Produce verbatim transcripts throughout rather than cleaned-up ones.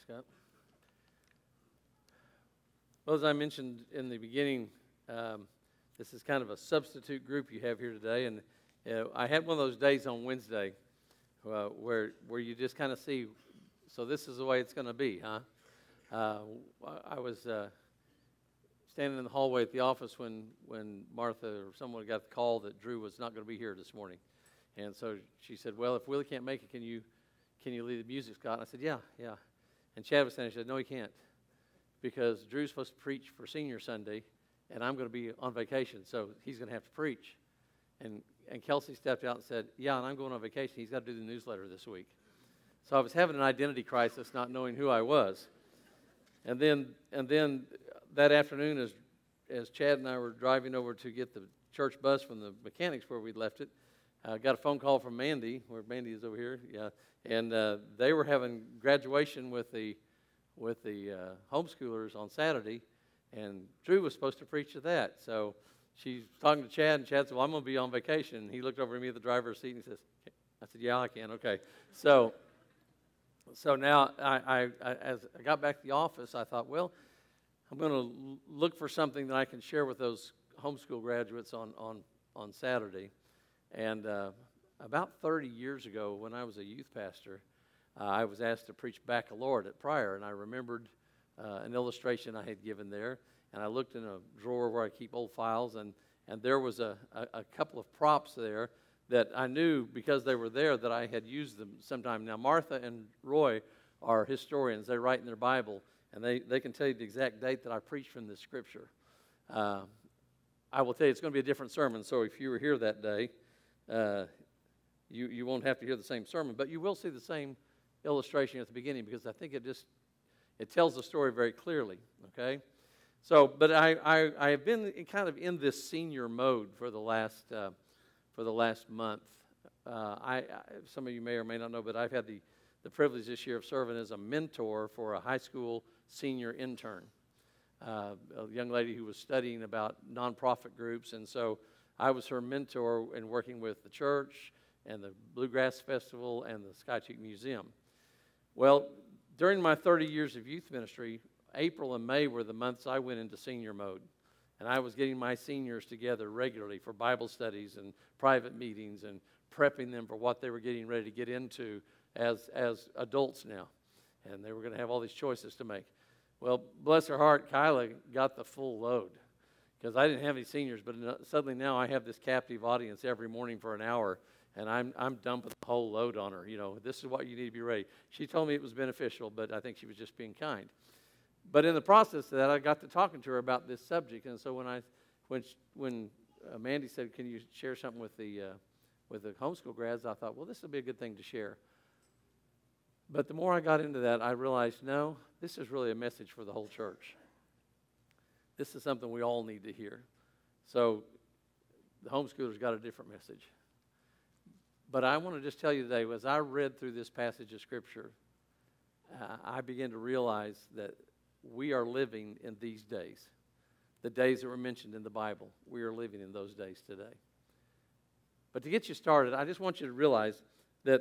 Scott. Well, as I mentioned in the beginning, um, this is kind of a substitute group you have here today, and uh, I had one of those days on Wednesday uh, where where you just kind of see, so this is the way it's going to be, huh? Uh, I was uh, standing in the hallway at the office when, when Martha or someone got the call that Drew was not going to be here this morning, and so she said, "Well, if Willie can't make it, can you can you lead the music, Scott?" And I said, "Yeah, yeah." And Chad was saying, she said, "No, he can't, because Drew's supposed to preach for Senior Sunday, and I'm going to be on vacation, so he's going to have to preach." And and Kelsey stepped out and said, "Yeah, and I'm going on vacation. He's got to do the newsletter this week." So I was having an identity crisis, not knowing who I was. And then and then that afternoon, as as Chad and I were driving over to get the church bus from the mechanics where we'd left it, I uh, got a phone call from Mandy, where Mandy is over here, yeah, and uh, they were having graduation with the with the uh, homeschoolers on Saturday, and Drew was supposed to preach to that. So she's talking to Chad, and Chad said, "Well, I'm going to be on vacation." And he looked over at me at the driver's seat, and he says, I said, "Yeah, I can, okay." So so now, I, I, I as I got back to the office, I thought, well, I'm going to look for something that I can share with those homeschool graduates on, on, on Saturday. And uh, about thirty years ago, when I was a youth pastor, uh, I was asked to preach baccalaureate at Pryor, and I remembered uh, an illustration I had given there, and I looked in a drawer where I keep old files, and, and there was a, a, a couple of props there that I knew, because they were there, that I had used them sometime. Now, Martha and Roy are historians. They write in their Bible, and they, they can tell you the exact date that I preached from this scripture. Uh, I will tell you it's going to be a different sermon, so if you were here that day, uh, you, you won't have to hear the same sermon, but you will see the same illustration at the beginning, because I think it just, it tells the story very clearly, okay? So, but I, I, I have been kind of in this senior mode for the last uh, for the last month. Uh, I, I some of you may or may not know, but I've had the, the privilege this year of serving as a mentor for a high school senior intern, uh, a young lady who was studying about nonprofit groups, and so I was her mentor in working with the church and the Bluegrass Festival and the Sky Cheek Museum. Well, during my thirty years of youth ministry, April and May were the months I went into senior mode. And I was getting my seniors together regularly for Bible studies and private meetings and prepping them for what they were getting ready to get into as, as adults now. And they were going to have all these choices to make. Well, bless her heart, Kyla got the full load, because I didn't have any seniors, but suddenly now I have this captive audience every morning for an hour, and I'm I'm dumping the whole load on her. You know, this is what you need to be ready. She told me it was beneficial, but I think she was just being kind. But in the process of that, I got to talking to her about this subject, and so when I, when she, when uh, Mandy said, "Can you share something with the uh, with the homeschool grads?" I thought, well, this would be a good thing to share. But the more I got into that, I realized, no, this is really a message for the whole church. This is something we all need to hear. So the homeschoolers got a different message. But I want to just tell you today, as I read through this passage of Scripture, uh, I began to realize that we are living in these days. The days that were mentioned in the Bible, we are living in those days today. But to get you started, I just want you to realize that,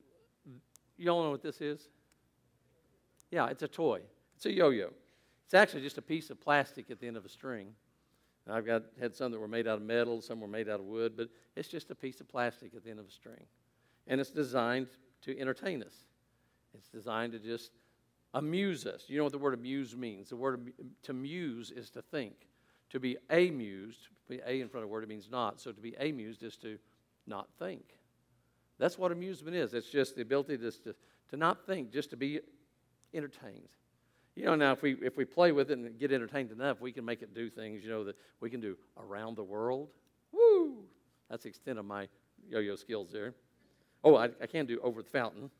you all know what this is? Yeah, it's a toy. It's a yo-yo. It's actually just a piece of plastic at the end of a string. And I've got had some that were made out of metal, some were made out of wood, but it's just a piece of plastic at the end of a string. And it's designed to entertain us. It's designed to just amuse us. You know what the word amuse means? The word to muse is to think. To be amused, to be a in front of a word, it means not. So to be amused is to not think. That's what amusement is. It's just the ability just to, to not think, just to be entertained. You know, now if we if we play with it and get entertained enough, we can make it do things, you know, that we can do around the world. Woo! That's the extent of my yo-yo skills there. Oh, I, I can do over the fountain,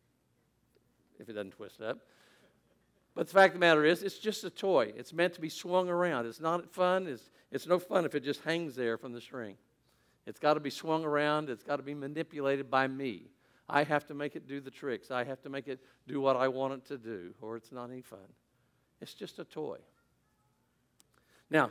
if it doesn't twist up. But the fact of the matter is, it's just a toy. It's meant to be swung around. It's not fun. It's, it's no fun if it just hangs there from the string. It's got to be swung around. It's got to be manipulated by me. I have to make it do the tricks. I have to make it do what I want it to do, or it's not any fun. It's just a toy. Now,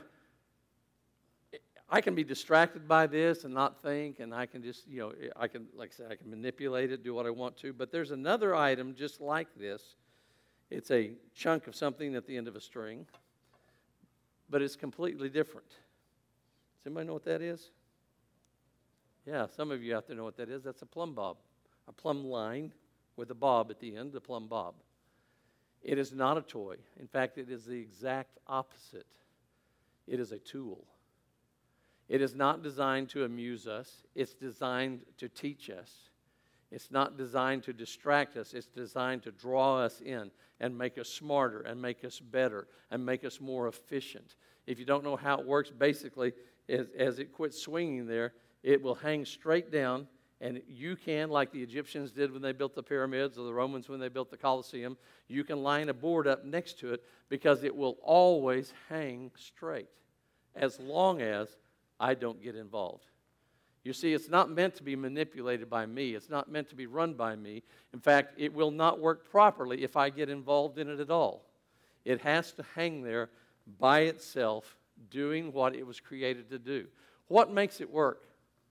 I can be distracted by this and not think, and I can just, you know, I can, like I said, I can manipulate it, do what I want to. But there's another item just like this. It's a chunk of something at the end of a string, but it's completely different. Does anybody know what that is? Yeah, some of you out there know what that is. That's a plumb bob, a plumb line with a bob at the end, the plumb bob. It is not a toy. In fact, it is the exact opposite. It is a tool. It is not designed to amuse us. It's designed to teach us. It's not designed to distract us. It's designed to draw us in and make us smarter and make us better and make us more efficient. If you don't know how it works, basically, as, as it quits swinging there, it will hang straight down, and you can, like the Egyptians did when they built the pyramids or the Romans when they built the Colosseum, you can line a board up next to it because it will always hang straight as long as I don't get involved. You see, it's not meant to be manipulated by me. It's not meant to be run by me. In fact, it will not work properly if I get involved in it at all. It has to hang there by itself, doing what it was created to do. What makes it work?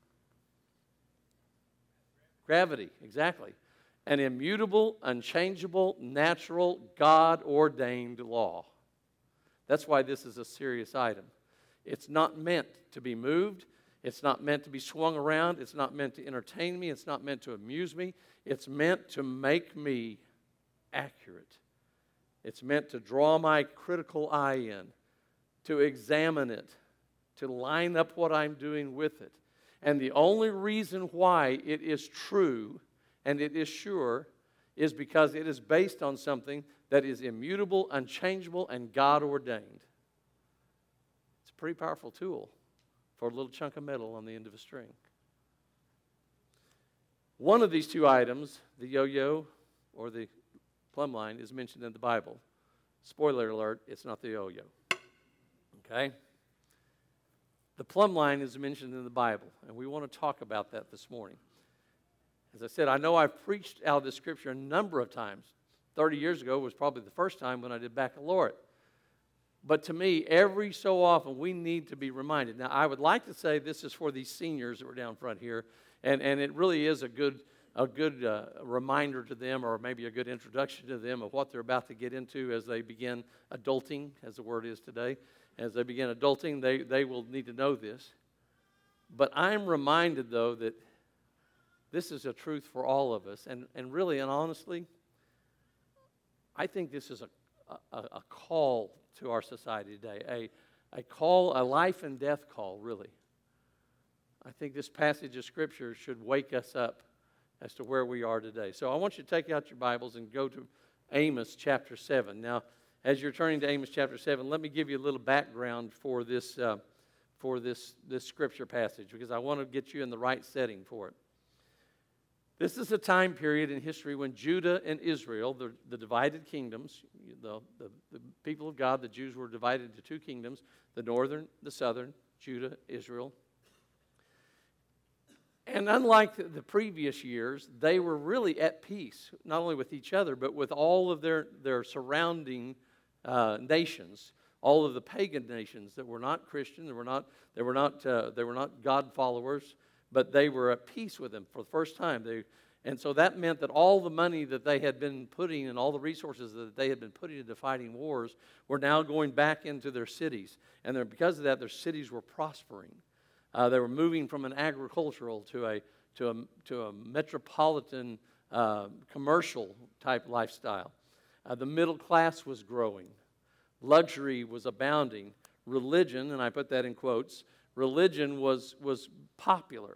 Gravity, exactly. An immutable, unchangeable, natural, God-ordained law. That's why this is a serious item. It's not meant to be moved. It's not meant to be swung around. It's not meant to entertain me. It's not meant to amuse me. It's meant to make me accurate. It's meant to draw my critical eye in, to examine it, to line up what I'm doing with it. And the only reason why it is true and it is sure is because it is based on something that is immutable, unchangeable, and God-ordained. It's a pretty powerful tool for a little chunk of metal on the end of a string. One of these two items, the yo-yo or the plumb line, is mentioned in the Bible. Spoiler alert, it's not the yo-yo. Okay? The plumb line is mentioned in the Bible, and we want to talk about that this morning. As I said, I know I've preached out of this scripture a number of times. thirty years ago was probably the first time when I did baccalaureate. But to me, every so often, we need to be reminded. Now, I would like to say this is for these seniors that were down front here, and, and it really is a good, a good uh, reminder to them, or maybe a good introduction to them of what they're about to get into as they begin adulting, as the word is today. As they begin adulting, they, they will need to know this. But I'm reminded, though, that this is a truth for all of us. And, and really and honestly, I think this is a, a, a call to our society today, a, a call, a life and death call, really. I think this passage of Scripture should wake us up as to where we are today. So I want you to take out your Bibles and go to Amos chapter seven. Now, as you're turning to Amos chapter seven, let me give you a little background for this, uh, for this, this Scripture passage, because I want to get you in the right setting for it. This is a time period in history when Judah and Israel, the, the divided kingdoms, the, the, the people of God, the Jews were divided into two kingdoms, the northern, the southern, Judah, Israel. And unlike the, the previous years, they were really at peace, not only with each other, but with all of their, their surrounding uh, nations, all of the pagan nations that were not Christian, they were not, they were not, uh, they were not God followers, but they were at peace with them for the first time. They, and so that meant that all the money that they had been putting and all the resources that they had been putting into fighting wars were now going back into their cities. And because of that, their cities were prospering. Uh, they were moving from an agricultural to a, to a, to a metropolitan uh, commercial type lifestyle. Uh, the middle class was growing. Luxury was abounding. Religion, and I put that in quotes, religion was, was popular.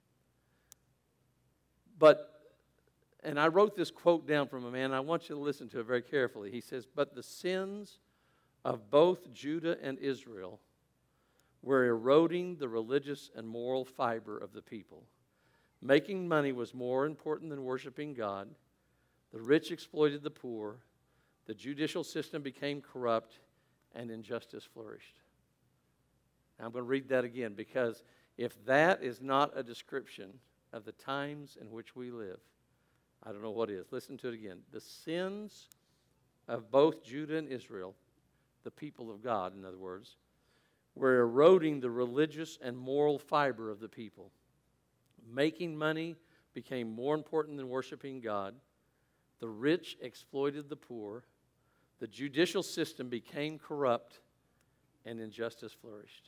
But, and I wrote this quote down from a man, and I want you to listen to it very carefully. He says, "But the sins of both Judah and Israel were eroding the religious and moral fiber of the people. Making money was more important than worshiping God. The rich exploited the poor. The judicial system became corrupt, and injustice flourished." Now, I'm going to read that again, because if that is not a description of the times in which we live, I don't know what is. Listen to it again. The sins of both Judah and Israel, the people of God, in other words, were eroding the religious and moral fiber of the people. Making money became more important than worshiping God. The rich exploited the poor. the judicial system became corrupt and injustice flourished.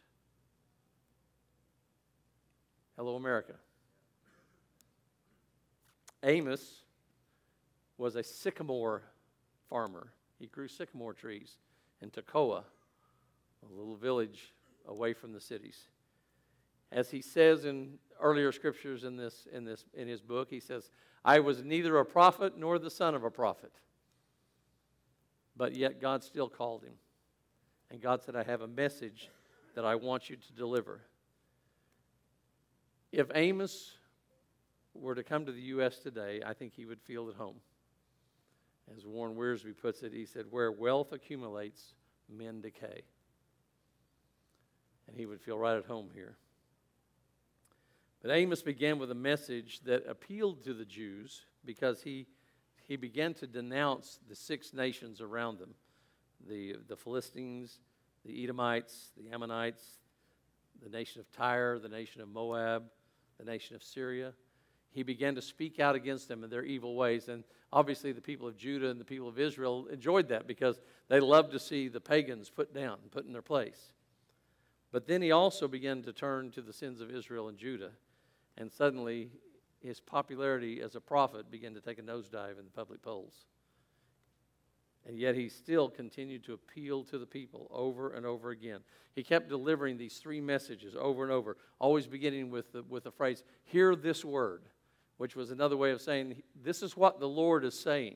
Hello, America. Amos was a sycamore farmer. He grew sycamore trees in Tekoa, a little village away from the cities. As he says in earlier scriptures in this in this in his book, he says, "I was neither a prophet nor the son of a prophet." But yet God still called him. And God said, "I have a message that I want you to deliver." If Amos were to come to the U S today, I think he would feel at home. As Warren Wiersbe puts it, he said, "Where wealth accumulates, men decay." And he would feel right at home here. But Amos began with a message that appealed to the Jews because he, he began to denounce the six nations around them. The, the Philistines, the Edomites, the Ammonites, the nation of Tyre, the nation of Moab, the nation of Syria. He began to speak out against them and their evil ways. And obviously the people of Judah and the people of Israel enjoyed that because they loved to see the pagans put down and put in their place. But then he also began to turn to the sins of Israel and Judah. And suddenly his popularity as a prophet began to take a nosedive in the public polls. And yet he still continued to appeal to the people over and over again. He kept delivering these three messages over and over, always beginning with the, with the phrase, "Hear this word," which was another way of saying, this is what the Lord is saying.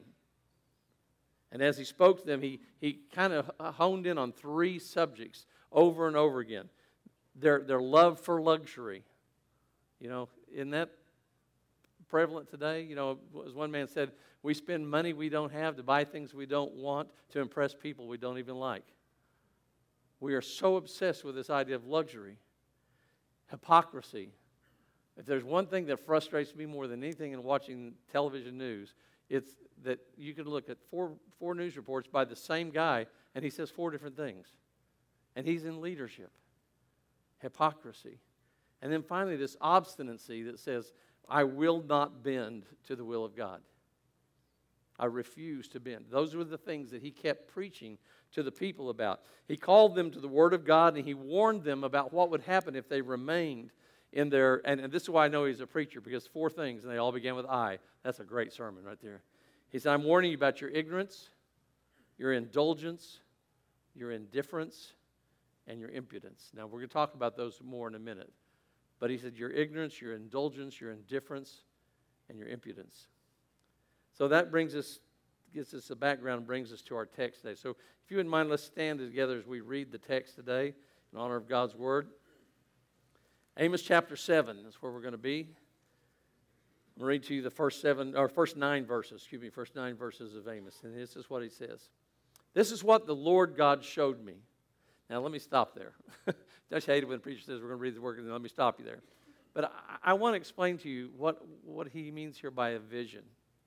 And as he spoke to them, he, he kind of honed in on three subjects over and over again. Their, their love for luxury. You know, isn't that prevalent today? You know, as one man said, we spend money we don't have to buy things we don't want to impress people we don't even like. We are so obsessed with this idea of luxury. Hypocrisy. If there's one thing that frustrates me more than anything in watching television news, it's that you can look at four, four news reports by the same guy, and he says four different things. And he's in leadership. Hypocrisy. And then finally, this obstinacy that says, I will not bend to the will of God. I refuse to bend. Those were the things that he kept preaching to the people about. He called them to the Word of God, and he warned them about what would happen if they remained in their, and, and this is why I know he's a preacher, because four things, and they all began with I. That's a great sermon right there. He said, I'm warning you about your ignorance, your indulgence, your indifference, and your impudence. Now, we're going to talk about those more in a minute. But he said, your ignorance, your indulgence, your indifference, and your impudence. So that brings us, gives us a background, brings us to our text today. So if you wouldn't mind, let's stand together as we read the text today in honor of God's Word. Amos chapter seven is where we're going to be. I'm going to read to you the first seven, or first nine verses, excuse me, first nine verses of Amos. And this is what he says. This is what the Lord God showed me. Now, let me stop there. Don't you hate it when the preacher says we're going to read the word, and then let me stop you there. But I, I want to explain to you what, what he means here by a vision.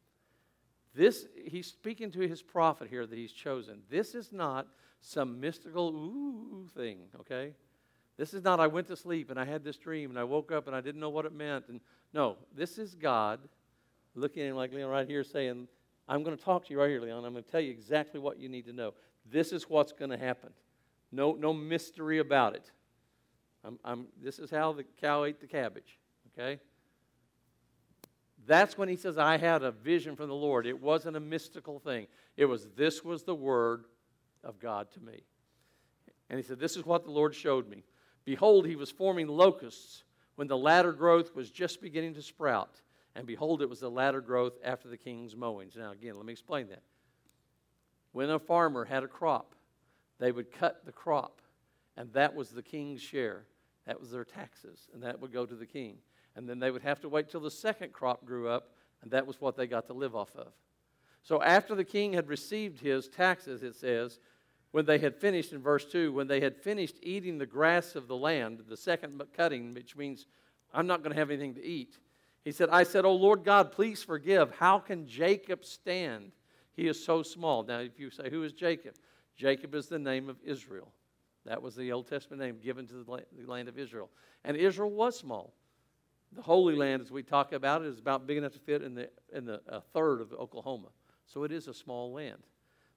This, he's speaking to his prophet here that he's chosen. This is not some mystical ooh thing, okay? This is not I went to sleep and I had this dream and I woke up and I didn't know what it meant. And no, this is God looking at him like Leon right here saying, I'm going to talk to you right here, Leon. I'm going to tell you exactly what you need to know. This is what's going to happen. No, no mystery about it. I'm, I'm, this is how the cow ate the cabbage, okay? That's when he says, I had a vision from the Lord. It wasn't a mystical thing. It was, this was the word of God to me. And he said, this is what the Lord showed me. Behold, he was forming locusts when the latter growth was just beginning to sprout. And behold, it was the latter growth after the king's mowings. Now, again, let me explain that. When a farmer had a crop, they would cut the crop, and that was the king's share. That was their taxes, and that would go to the king. And then they would have to wait till the second crop grew up, and that was what they got to live off of. So after the king had received his taxes, it says, when they had finished, in verse two, when they had finished eating the grass of the land, the second cutting, which means I'm not going to have anything to eat. He said, I said, oh, Lord God, please forgive. How can Jacob stand? He is so small. Now, if you say, who is Jacob? Jacob is the name of Israel. That was the Old Testament name given to the land of Israel. And Israel was small. The Holy Land, as we talk about it, is about big enough to fit in the in the a third of Oklahoma. So it is a small land.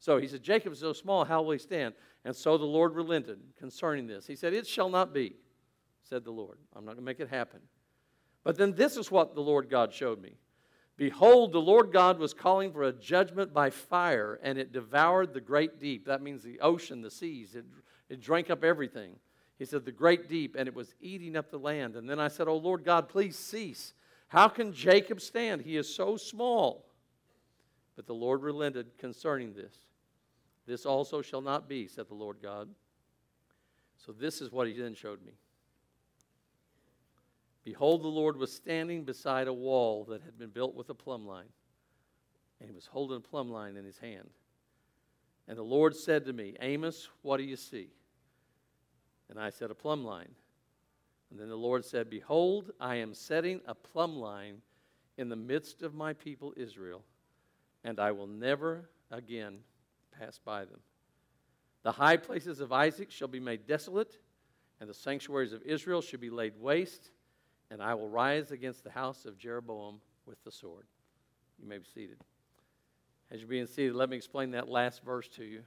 So he said, Jacob is so small, how will he stand? And so the Lord relented concerning this. He said, it shall not be, said the Lord. I'm not going to make it happen. But then this is what the Lord God showed me. Behold, the Lord God was calling for a judgment by fire, and it devoured the great deep. That means the ocean, the seas. It, it drank up everything. He said, the great deep, and it was eating up the land. And then I said, oh, Lord God, please cease. How can Jacob stand? He is so small. But the Lord relented concerning this. This also shall not be, said the Lord God. So this is what he then showed me. Behold, the Lord was standing beside a wall that had been built with a plumb line. And he was holding a plumb line in his hand. And the Lord said to me, Amos, what do you see? And I said, a plumb line. And then the Lord said, behold, I am setting a plumb line in the midst of my people Israel, and I will never again pass by them. The high places of Isaac shall be made desolate, and the sanctuaries of Israel shall be laid waste, and I will rise against the house of Jeroboam with the sword. You may be seated. As you're being seated, let me explain that last verse to you.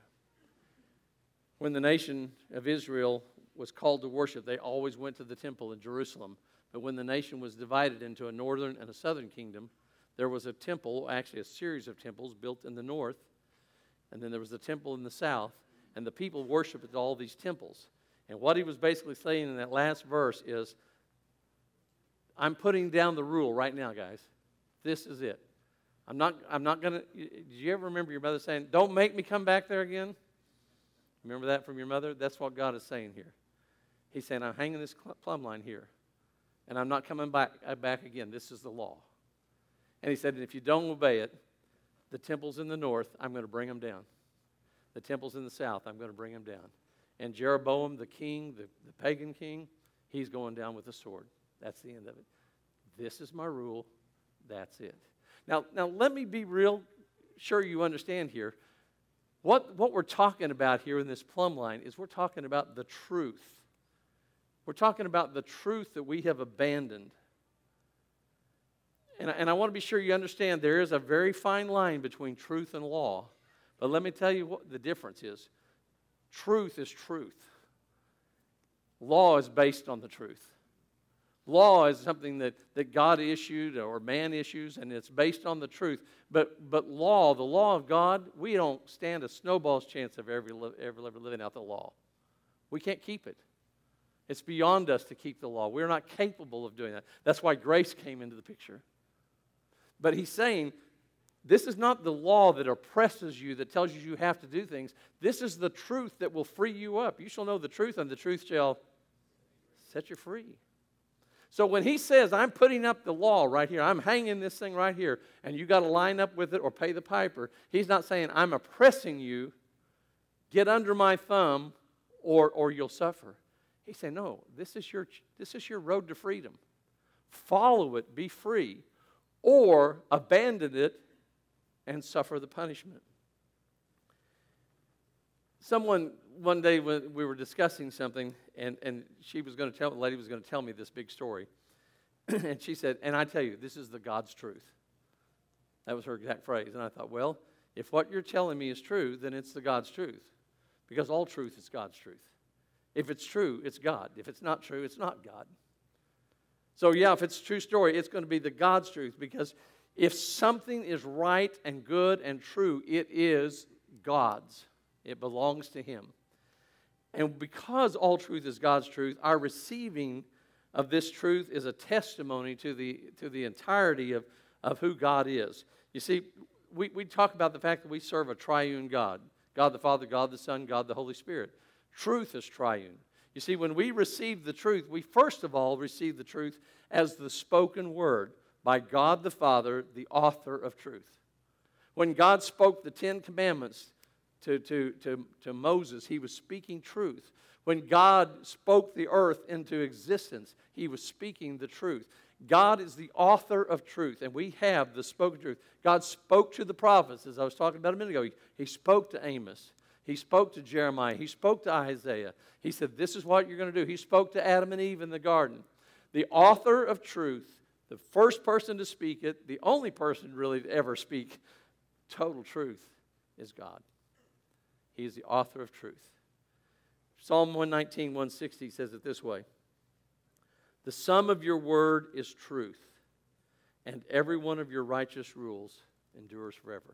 When the nation of Israel was called to worship, they always went to the temple in Jerusalem. But when the nation was divided into a northern and a southern kingdom, there was a temple, actually a series of temples built in the north, and then there was a temple in the south, and the people worshiped at all these temples. And what he was basically saying in that last verse is, I'm putting down the rule right now, guys. This is it. I'm not, I'm not going to, did you ever remember your mother saying, don't make me come back there again? Remember that from your mother? That's what God is saying here. He's saying, I'm hanging this plumb line here, and I'm not coming back, back again. This is the law. And he said, and if you don't obey it, the temples in the north, I'm going to bring them down. The temples in the south, I'm going to bring them down. And Jeroboam, the king, the, the pagan king, he's going down with a sword. That's the end of it. This is my rule. That's it. Now, now let me be real sure you understand here. What, what we're talking about here in this plumb line is we're talking about the truth. We're talking about the truth that we have abandoned. And I, and I want to be sure you understand there is a very fine line between truth and law. But let me tell you what the difference is. Truth is truth. Law is based on the truth. Law is something that, that God issued or man issues, and it's based on the truth. But but law, the law of God, we don't stand a snowball's chance of ever, ever, ever living out the law. We can't keep it. It's beyond us to keep the law. We're not capable of doing that. That's why grace came into the picture. But he's saying, this is not the law that oppresses you, that tells you you have to do things. This is the truth that will free you up. You shall know the truth, and the truth shall set you free. So when he says, I'm putting up the law right here, I'm hanging this thing right here, and you got to line up with it or pay the piper, he's not saying, I'm oppressing you, get under my thumb, or, or you'll suffer. He's saying, no, this is your, this is your road to freedom. Follow it, be free, or abandon it and suffer the punishment. Someone, one day when we were discussing something, and, and she was going to tell, the lady was going to tell me this big story. And she said, and I tell you, this is the God's truth. That was her exact phrase. And I thought, well, if what you're telling me is true, then it's the God's truth. Because all truth is God's truth. If it's true, it's God. If it's not true, it's not God. So yeah, if it's a true story, it's going to be the God's truth. Because if something is right and good and true, it is God's. It belongs to Him. And because all truth is God's truth, our receiving of this truth is a testimony to the, to the entirety of, of who God is. You see, we, we talk about the fact that we serve a triune God. God the Father, God the Son, God the Holy Spirit. Truth is triune. You see, when we receive the truth, we first of all receive the truth as the spoken word by God the Father, the author of truth. When God spoke the Ten Commandments to, to, to, to Moses, He was speaking truth. When God spoke the earth into existence, He was speaking the truth. God is the author of truth, and we have the spoken truth. God spoke to the prophets, as I was talking about a minute ago. He, he spoke to Amos. He spoke to Jeremiah. He spoke to Isaiah. He said, this is what you're going to do. He spoke to Adam and Eve in the garden. The author of truth, the first person to speak it, the only person really to ever speak total truth is God. He is the author of truth. Psalm one nineteen, one sixty says it this way. The sum of your word is truth, and every one of your righteous rules endures forever.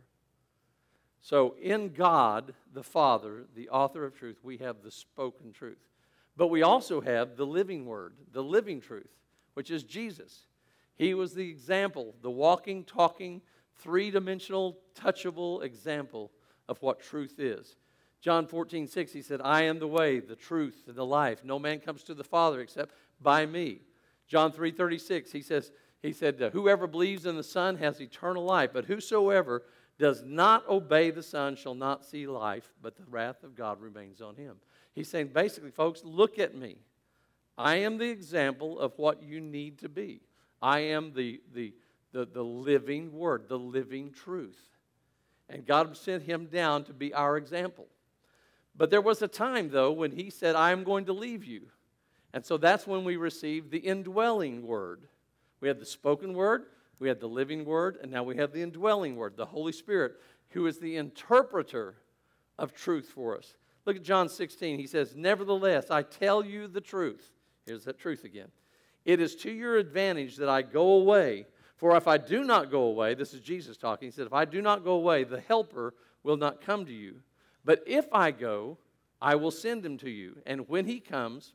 So in God, the Father, the author of truth, we have the spoken truth. But we also have the living word, the living truth, which is Jesus. He was the example, the walking, talking, three-dimensional, touchable example of what truth is. John fourteen, six, he said, I am the way, the truth, and the life. No man comes to the Father except by me. John three, thirty-six, he says, he said, whoever believes in the Son has eternal life, but whosoever does not obey the Son shall not see life, but the wrath of God remains on him. He's saying, basically, folks, look at me. I am the example of what you need to be. I am the, the, the, the living word, the living truth. And God sent him down to be our example. But there was a time, though, when he said, I am going to leave you. And so that's when we received the indwelling word. We had the spoken word, we had the living word, and now we have the indwelling word, the Holy Spirit, who is the interpreter of truth for us. Look at John sixteen. He says, nevertheless, I tell you the truth. Here's that truth again. It is to your advantage that I go away. For if I do not go away, this is Jesus talking. He said, if I do not go away, the helper will not come to you. But if I go, I will send him to you. And when he comes,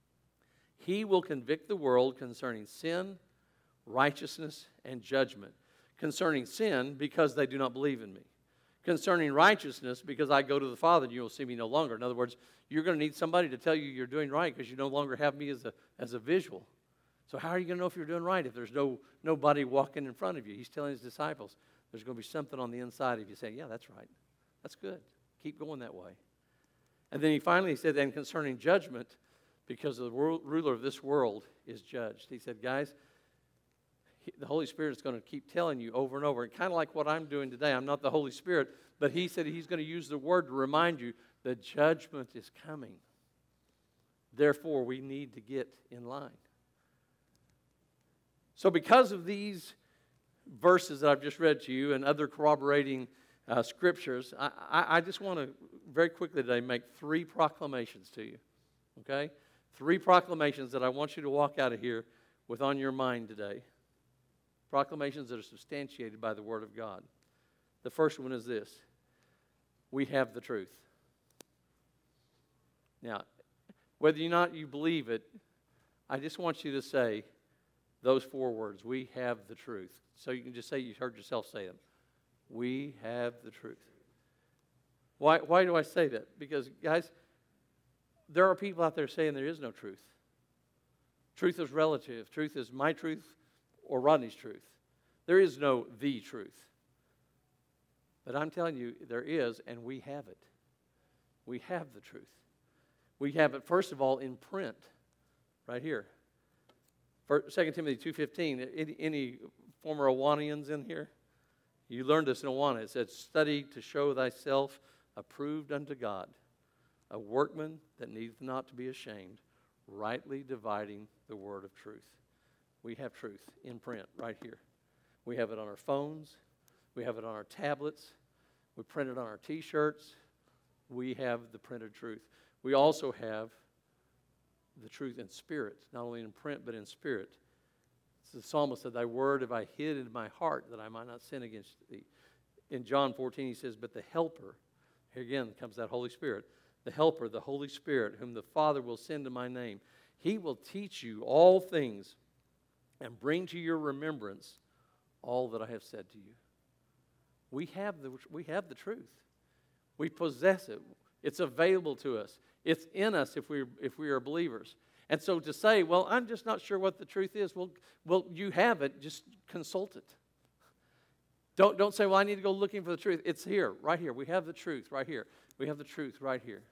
he will convict the world concerning sin, righteousness, and judgment. Concerning sin, because they do not believe in me. Concerning righteousness, because I go to the Father and you will see me no longer. In other words, you're going to need somebody to tell you you're doing right because you no longer have me as a, as a visual. So how are you going to know if you're doing right if there's no nobody walking in front of you? He's telling his disciples, there's going to be something on the inside of you saying, yeah, that's right. That's good. Keep going that way. And then he finally said, and concerning judgment, because the world, ruler of this world is judged. He said, guys, he, the Holy Spirit is going to keep telling you over and over. And kind of like what I'm doing today. I'm not the Holy Spirit, but he said he's going to use the word to remind you the judgment is coming. Therefore, we need to get in line. So because of these verses that I've just read to you and other corroborating uh, scriptures, I, I, I just want to very quickly today make three proclamations to you. Okay? Three proclamations that I want you to walk out of here with on your mind today. Proclamations that are substantiated by the Word of God. The first one is this. We have the truth. Now, whether or not you believe it, I just want you to say those four words. We have the truth. So you can just say you heard yourself say them. We have the truth. Why, why do I say that? Because, guys, there are people out there saying there is no truth. Truth is relative. Truth is my truth or Rodney's truth. There is no the truth. But I'm telling you, there is, and we have it. We have the truth. We have it, first of all, in print, right here. Second Timothy two fifteen, any, any former Awanians in here? You learned this in Awana. It said, study to show thyself approved unto God, a workman that needeth not to be ashamed, rightly dividing the word of truth. We have truth in print right here. We have it on our phones. We have it on our tablets. We print it on our T-shirts. We have the printed truth. We also have the truth in spirit, not only in print, but in spirit. The psalmist said, thy word have I hid in my heart that I might not sin against thee. In John fourteen, he says, but the helper, here again comes that Holy Spirit, the helper, the Holy Spirit, whom the Father will send in my name, he will teach you all things and bring to your remembrance all that I have said to you. We have the, we have the truth. We possess it. It's available to us. It's in us if we if we are believers. And so to say, well, I'm just not sure what the truth is, well, well, you have it, just consult it. Don't, don't say, well, I need to go looking for the truth. It's here, right here. We have the truth right here. We have the truth right here.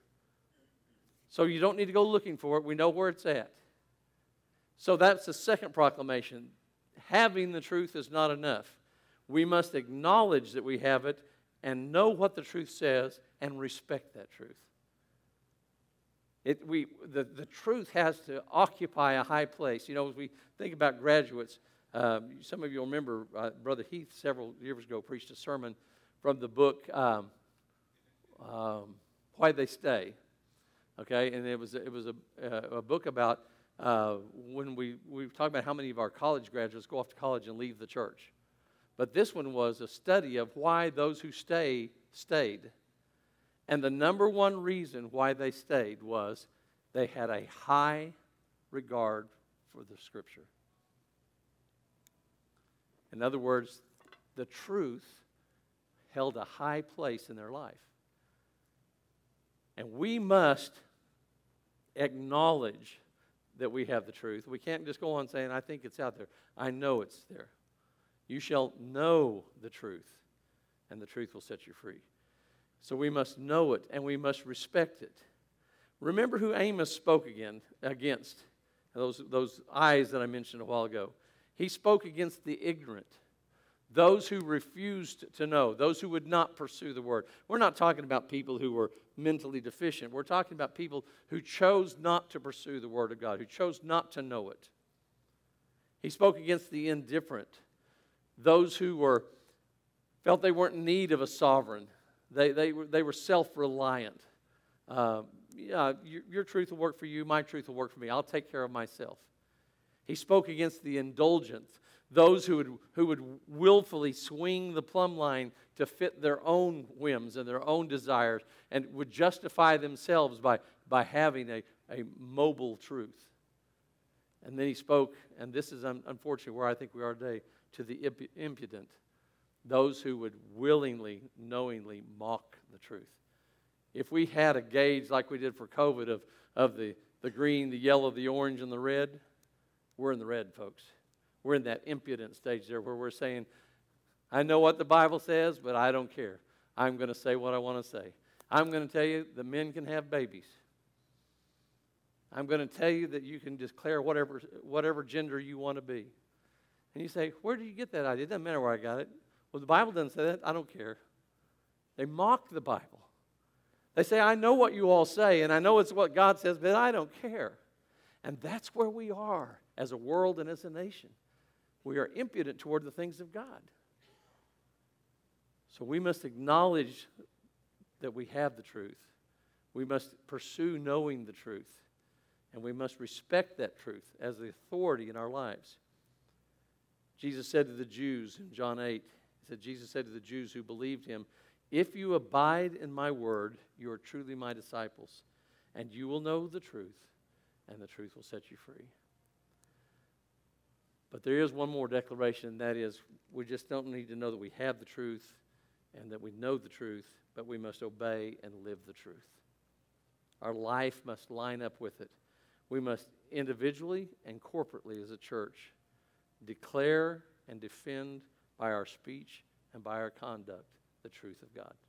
So you don't need to go looking for it. We know where it's at. So that's the second proclamation. Having the truth is not enough. We must acknowledge that we have it and know what the truth says and respect that truth. It, we, the, the truth has to occupy a high place. You know, as we think about graduates, um, some of you will remember uh, Brother Heath several years ago preached a sermon from the book, um, um, why they stay. Okay, and it was it was a uh, a book about uh, when we we talk about how many of our college graduates go off to college and leave the church, but this one was a study of why those who stay stayed, and the number one reason why they stayed was they had a high regard for the Scripture. In other words, the truth held a high place in their life. And we must acknowledge that we have the truth. We can't just go on saying, I think it's out there. I know it's there. You shall know the truth, and the truth will set you free. So we must know it, and we must respect it. Remember who Amos spoke again against, those, those eyes that I mentioned a while ago. He spoke against the ignorant, those who refused to know, those who would not pursue the word. We're not talking about people who were mentally deficient. We're talking about people who chose not to pursue the word of God, who chose not to know it. He spoke against the indifferent, those who were felt they weren't in need of a sovereign. They, they, were, they were self-reliant. Uh, yeah, your, your truth will work for you. My truth will work for me. I'll take care of myself. He spoke against the indulgent, those who would, who would willfully swing the plumb line to fit their own whims and their own desires and would justify themselves by, by having a, a mobile truth. And then he spoke, and this is un- unfortunately where I think we are today, to the imp- impudent, those who would willingly, knowingly mock the truth. If we had a gauge like we did for COVID of, of the, the green, the yellow, the orange, and the red, we're in the red, folks. We're in that impudent stage there where we're saying, I know what the Bible says, but I don't care. I'm going to say what I want to say. I'm going to tell you the men can have babies. I'm going to tell you that you can declare whatever, whatever gender you want to be. And you say, where did you get that idea? It doesn't matter where I got it. Well, the Bible doesn't say that. I don't care. They mock the Bible. They say, I know what you all say, and I know it's what God says, but I don't care. And that's where we are as a world and as a nation. We are impudent toward the things of God. So we must acknowledge that we have the truth. We must pursue knowing the truth. And we must respect that truth as the authority in our lives. Jesus said to the Jews in John eight, he said, Jesus said to the Jews who believed him, if you abide in my word, you are truly my disciples, and you will know the truth, and the truth will set you free. But there is one more declaration, and that is we just don't need to know that we have the truth and that we know the truth, but we must obey and live the truth. Our life must line up with it. We must individually and corporately as a church declare and defend by our speech and by our conduct the truth of God.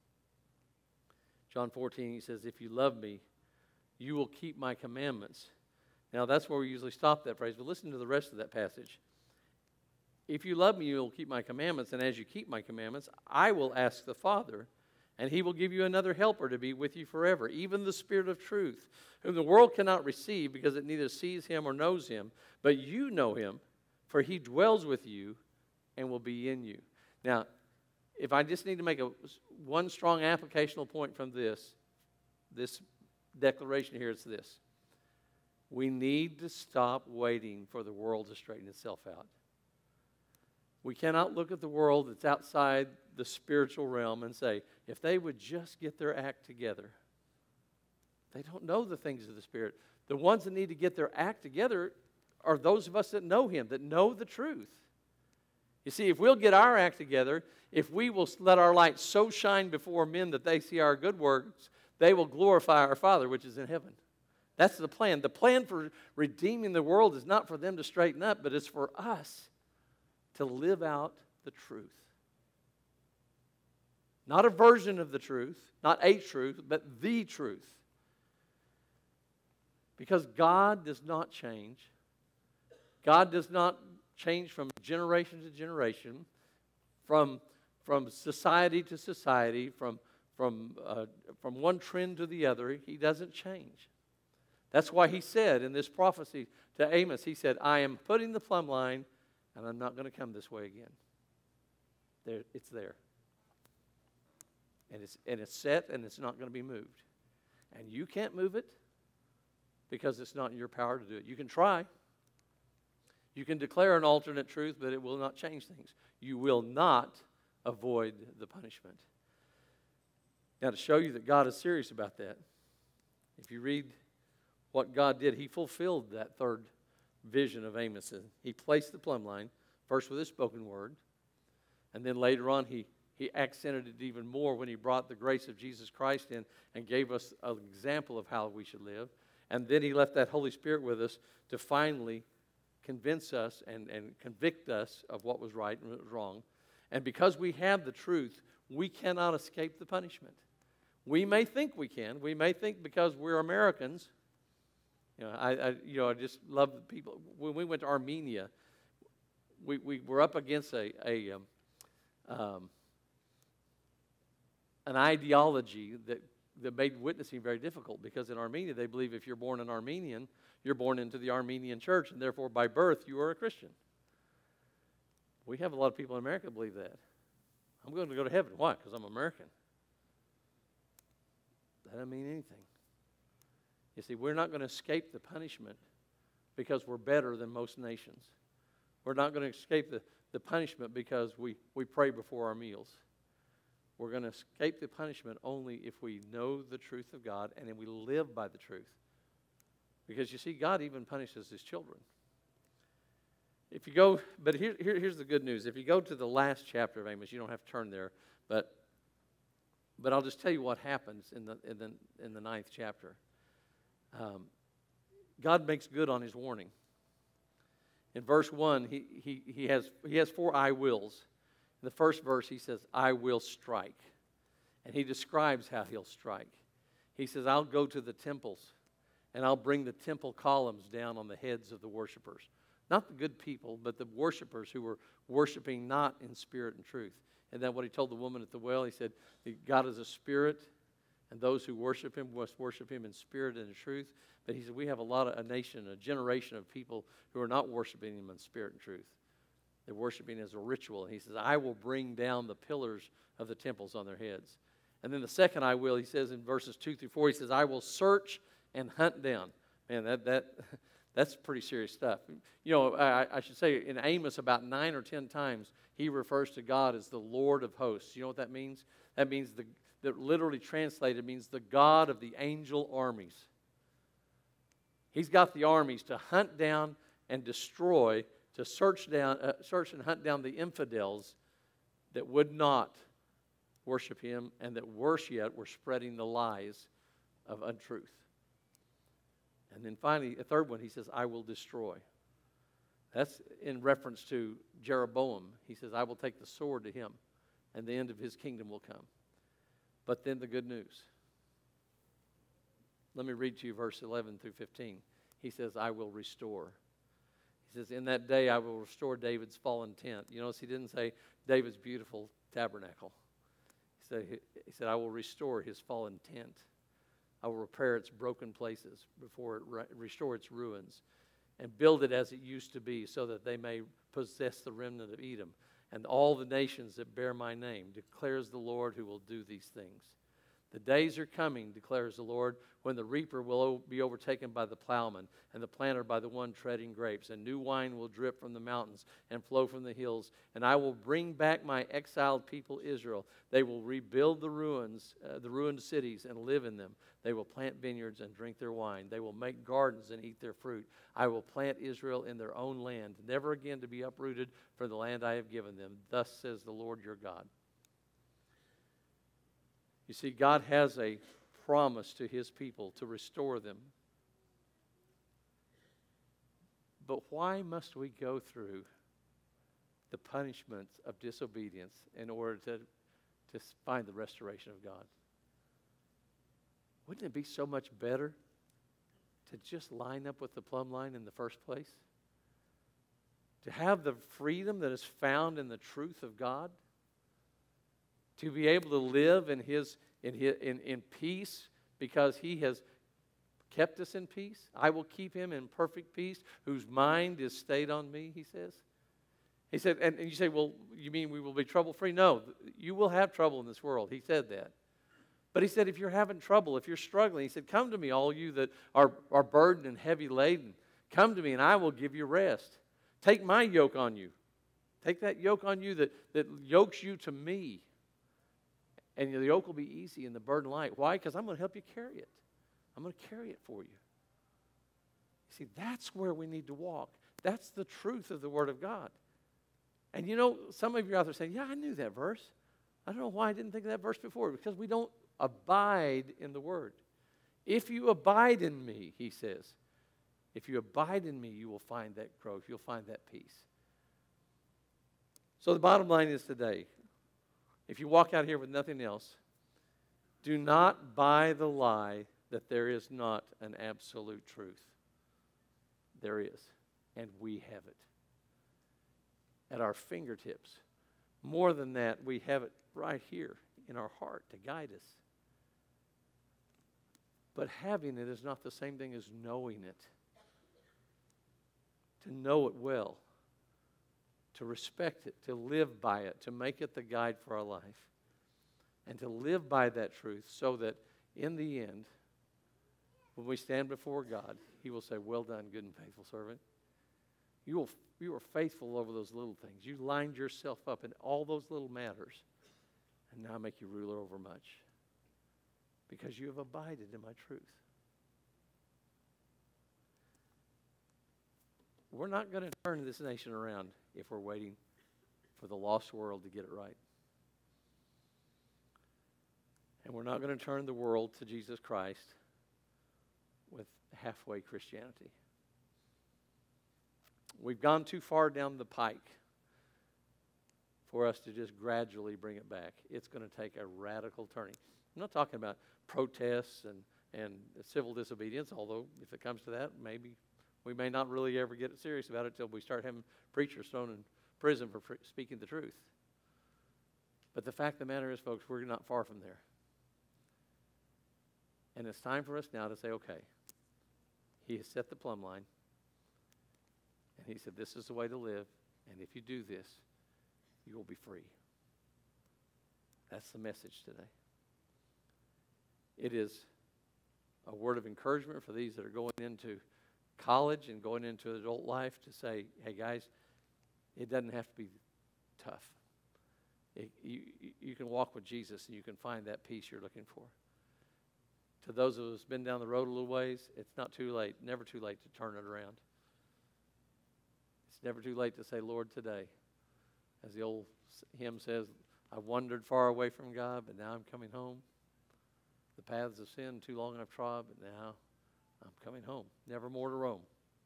John fourteen, he says, if you love me, you will keep my commandments. Now, that's where we usually stop that phrase, but listen to the rest of that passage. If you love me, you will keep my commandments, and as you keep my commandments, I will ask the Father, and he will give you another helper to be with you forever, even the Spirit of truth, whom the world cannot receive because it neither sees him or knows him, but you know him, for he dwells with you and will be in you. Now, if I just need to make a one strong applicational point from this, this declaration here, it's this. We need to stop waiting for the world to straighten itself out. We cannot look at the world that's outside the spiritual realm and say, if they would just get their act together. They don't know the things of the Spirit. The ones that need to get their act together are those of us that know him, that know the truth. You see, if we'll get our act together, if we will let our light so shine before men that they see our good works, they will glorify our Father which is in heaven. That's the plan. The plan for redeeming the world is not for them to straighten up, but it's for us to live out the truth. Not a version of the truth, not a truth, but the truth. Because God does not change. God does not change from generation to generation, from, from society to society, from, from, uh, from one trend to the other. He doesn't change. That's why he said in this prophecy to Amos, he said, I am putting the plumb line, and I'm not going to come this way again. There, it's there. And it's, and it's set, and it's not going to be moved. And you can't move it because it's not in your power to do it. You can try. You can declare an alternate truth, but it will not change things. You will not avoid the punishment. Now, to show you that God is serious about that, if you read what God did, he fulfilled that third vision of Amos. He placed the plumb line, first with his spoken word, and then later on he, he accented it even more when he brought the grace of Jesus Christ in and gave us an example of how we should live. And then he left that Holy Spirit with us to finally convince us and, and convict us of what was right and what was wrong. And because we have the truth, we cannot escape the punishment. We may think we can. We may think because we're Americans. You know, I, I you know I just love the people. When we went to Armenia, we, we were up against a, a um, um, an ideology that, that made witnessing very difficult, because in Armenia they believe if you're born an Armenian, you're born into the Armenian church, and therefore by birth you are a Christian. We have a lot of people in America that believe that. I'm going to go to heaven. Why? Because I'm American. That doesn't mean anything. You see, we're not going to escape the punishment because we're better than most nations. We're not going to escape the, the punishment because we, we pray before our meals. We're going to escape the punishment only if we know the truth of God and then we live by the truth. Because you see, God even punishes his children. If you go, but here, here, here's the good news. If you go to the last chapter of Amos, you don't have to turn there, but but I'll just tell you what happens in the in the, in the ninth chapter. Um, God makes good on his warning. In verse one, he, he, he, has, he has four I wills. In the first verse, he says, I will strike. And he describes how he'll strike. He says, I'll go to the temples, and I'll bring the temple columns down on the heads of the worshipers. Not the good people, but the worshipers who were worshiping not in spirit and truth. And then what he told the woman at the well, he said, God is a spirit, and those who worship him must worship him in spirit and in truth. But he said, we have a lot of, a nation, a generation of people who are not worshiping him in spirit and truth. They're worshiping as a ritual. And he says, I will bring down the pillars of the temples on their heads. And then the second I will, he says in verses two through four, he says, I will search and hunt down. Man, that that that's pretty serious stuff. You know, I, I should say in Amos about nine or ten times, he refers to God as the Lord of hosts. You know what that means? That means, the that literally translated means the God of the angel armies. He's got the armies to hunt down and destroy, to search down, uh, search and hunt down the infidels that would not worship him, and that worse yet were spreading the lies of untruth. And then finally, a third one, he says, I will destroy. That's in reference to Jeroboam. He says, I will take the sword to him, and the end of his kingdom will come. But then the good news. Let me read to you verse eleven through fifteen. He says, I will restore. He says, in that day I will restore David's fallen tent. You notice he didn't say David's beautiful tabernacle. He said, he said, I will restore his fallen tent. I will repair its broken places before it re- restore its ruins, and build it as it used to be, so that they may possess the remnant of Edom. And all the nations that bear my name, declares the Lord, who will do these things. The days are coming, declares the Lord, when the reaper will be overtaken by the plowman, and the planter by the one treading grapes. And new wine will drip from the mountains and flow from the hills. And I will bring back my exiled people Israel. They will rebuild the ruins, uh, the ruined cities, and live in them. They will plant vineyards and drink their wine. They will make gardens and eat their fruit. I will plant Israel in their own land, never again to be uprooted from the land I have given them. Thus says the Lord your God. You see, God has a promise to his people to restore them. But why must we go through the punishments of disobedience in order to, to find the restoration of God? Wouldn't it be so much better to just line up with the plumb line in the first place? To have the freedom that is found in the truth of God? To be able to live in his in his in, in peace, because he has kept us in peace. I will keep him in perfect peace, whose mind is stayed on me, he says. He said, and, and you say, well, you mean we will be trouble-free? No, you will have trouble in this world. He said that. But he said, if you're having trouble, if you're struggling, he said, come to me, all you that are, are burdened and heavy laden. Come to me, and I will give you rest. Take my yoke on you. Take that yoke on you that, that yokes you to me. And the yoke will be easy and the burden light. Why? Because I'm going to help you carry it. I'm going to carry it for you. See, that's where we need to walk. That's the truth of the Word of God. And you know, some of you out there saying, yeah, I knew that verse. I don't know why I didn't think of that verse before. Because we don't abide in the Word. If you abide in me, he says, if you abide in me, you will find that growth. You'll find that peace. So the bottom line is today, if you walk out here with nothing else, do not buy the lie that there is not an absolute truth. There is, and we have it at our fingertips. More than that, we have it right here in our heart to guide us. But having it is not the same thing as knowing it. To know it well, to respect it, to live by it, to make it the guide for our life, and to live by that truth so that in the end, when we stand before God, he will say, well done, good and faithful servant. You will, you were faithful over those little things. You lined yourself up in all those little matters, and now I make you ruler over much because you have abided in my truth. We're not going to turn this nation around if we're waiting for the lost world to get it right. And we're not going to turn the world to Jesus Christ with halfway Christianity. We've gone too far down the pike for us to just gradually bring it back. It's going to take a radical turning. I'm not talking about protests and, and civil disobedience, although if it comes to that, maybe we may not really ever get serious about it until we start having preachers thrown in prison for pre- speaking the truth. But the fact of the matter is, folks, we're not far from there. And it's time for us now to say, okay, he has set the plumb line. And he said, this is the way to live. And if you do this, you will be free. That's the message today. It is a word of encouragement for these that are going into college and going into adult life to say, hey guys, it doesn't have to be tough. It, you, you can walk with Jesus and you can find that peace you're looking for. To those of us who've been down the road a little ways, it's not too late, never too late to turn it around. It's never too late to say, Lord, today, as the old hymn says, I wandered far away from God, but now I'm coming home. The paths of sin too long I've trod, but now I'm coming home, never more to roam.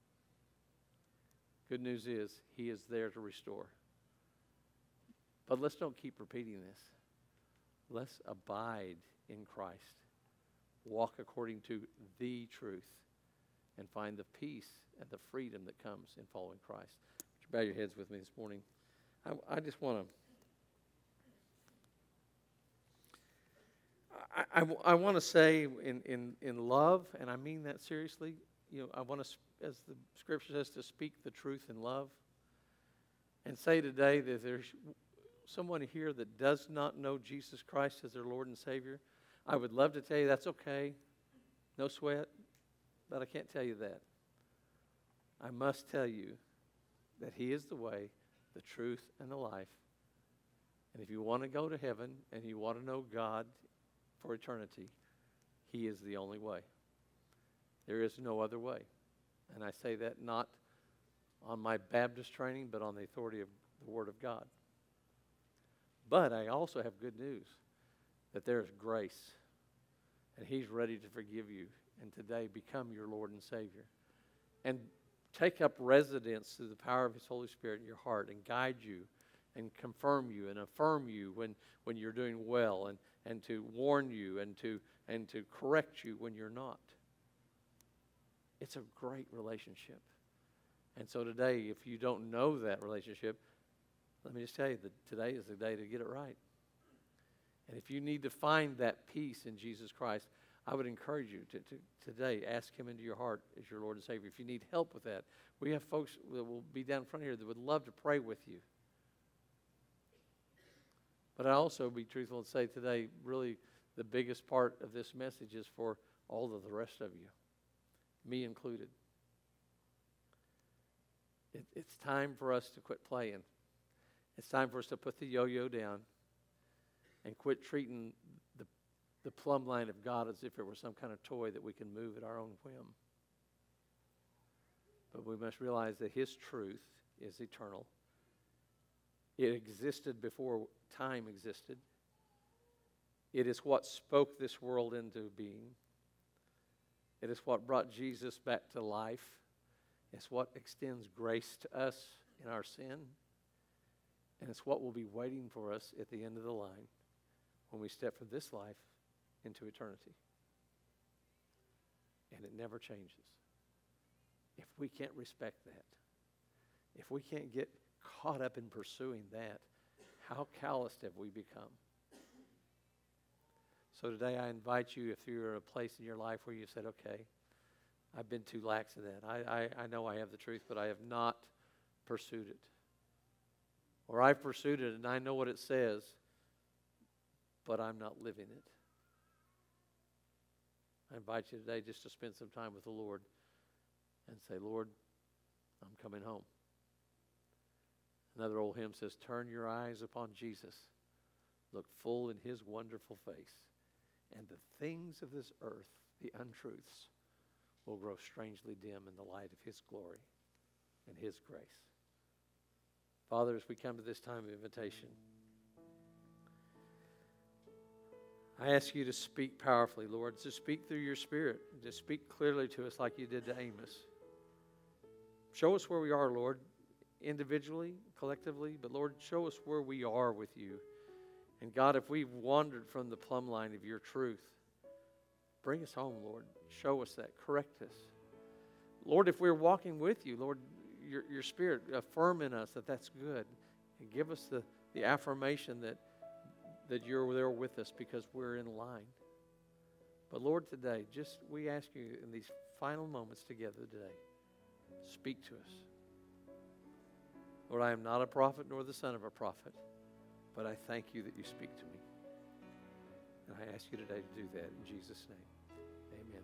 Good news is, he is there to restore. But let's don't keep repeating this. Let's abide in Christ. Walk according to the truth and find the peace and the freedom that comes in following Christ. Would you bow your heads with me this morning? I, I just want to I, I, I want to say in, in, in love, and I mean that seriously, you know, I want to, as the scripture says, to speak the truth in love. And say today that there's someone here that does not know Jesus Christ as their Lord and Savior. I would love to tell you that's okay, no sweat, but I can't tell you that. I must tell you that he is the way, the truth, and the life. And if you want to go to heaven and you want to know God for eternity, he is the only way. There is no other way. And I say that not on my Baptist training, but on the authority of the Word of God. But I also have good news, that there is grace, and he's ready to forgive you, and today become your Lord and Savior. And take up residence through the power of his Holy Spirit in your heart and guide you and confirm you and affirm you when, when you're doing well, and, and to warn you and to, and to correct you when you're not. It's a great relationship. And so today, if you don't know that relationship, let me just tell you that today is the day to get it right. And if you need to find that peace in Jesus Christ, I would encourage you to, to today ask him into your heart as your Lord and Savior. If you need help with that, we have folks that will be down front here that would love to pray with you. But I also be truthful and say today, really, the biggest part of this message is for all of the rest of you, me included. It, it's time for us to quit playing. It's time for us to put the yo-yo down and quit treating the, the plumb line of God as if it were some kind of toy that we can move at our own whim. But we must realize that His truth is eternal. It existed before time existed. It is what spoke this world into being. It is what brought Jesus back to life. It's what extends grace to us in our sin. And it's what will be waiting for us at the end of the line when we step from this life into eternity. And it never changes. If we can't respect that, if we can't get caught up in pursuing that, how calloused have we become? So today I invite you, if you're in a place in your life where you said, okay, I've been too lax in that. I, I, I know I have the truth, but I have not pursued it. Or I've pursued it and I know what it says, but I'm not living it. I invite you today just to spend some time with the Lord and say, Lord, I'm coming home. Another old hymn says, turn your eyes upon Jesus. Look full in His wonderful face. And the things of this earth, the untruths, will grow strangely dim in the light of His glory and His grace. Father, as we come to this time of invitation, I ask you to speak powerfully, Lord, to speak through your Spirit, to speak clearly to us like you did to Amos. Show us where we are, Lord, individually, collectively, but Lord, show us where we are with you. And God, if we've wandered from the plumb line of your truth, bring us home, Lord. Show us that. Correct us. Lord, if we're walking with you, Lord, your, your Spirit, affirm in us that that's good. And give us the, the affirmation that, that you're there with us because we're in line. But Lord, today, just we ask you in these final moments together today, speak to us. Lord, I am not a prophet nor the son of a prophet, but I thank you that you speak to me. And I ask you today to do that in Jesus' name.